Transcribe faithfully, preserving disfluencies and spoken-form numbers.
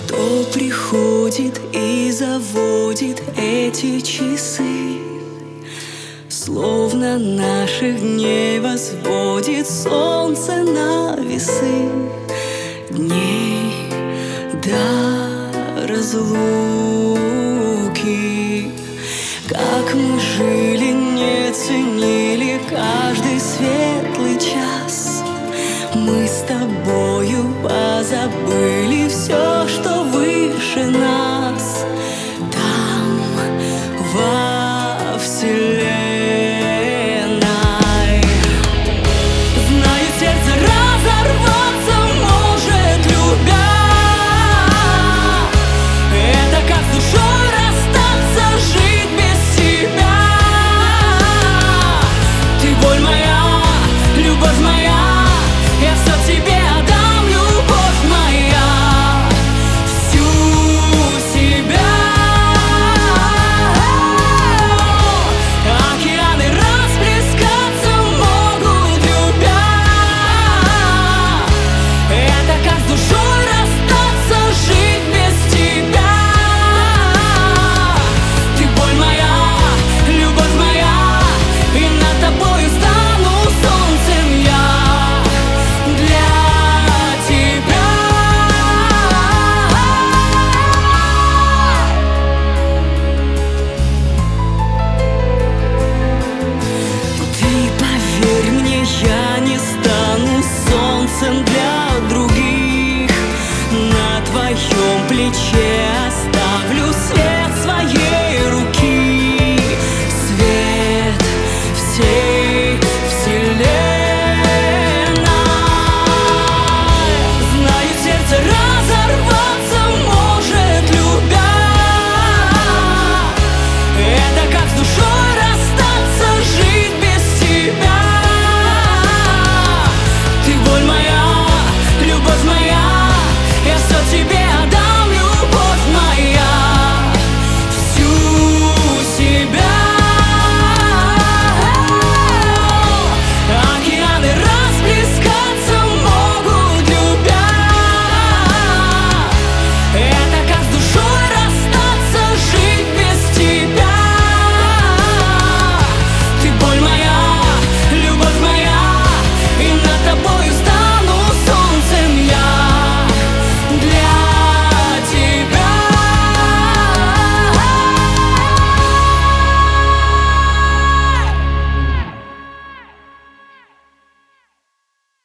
Кто приходит и заводит эти часы, словно наших дней возводит солнце на весы. Дней до разлуки, как мы жили, не ценили каждый светлый час. Мы с тобою позабыли все, что выше нас. Там, во вселенной, знаю, сердце разорваться может, любя. Это как с душой расстаться, жить без тебя. Ты боль моя, любовь моя, я все тебе отдам, любовь моя, всю себя. Океаны расплескаться могут, любя. Это как с душой расстаться, жить без тебя. Ты боль моя, любовь моя, и над тобою стану солнцем я. Для тебя ты поверь мне, я не стану солнцем для других. На твоем плече оставлю свет.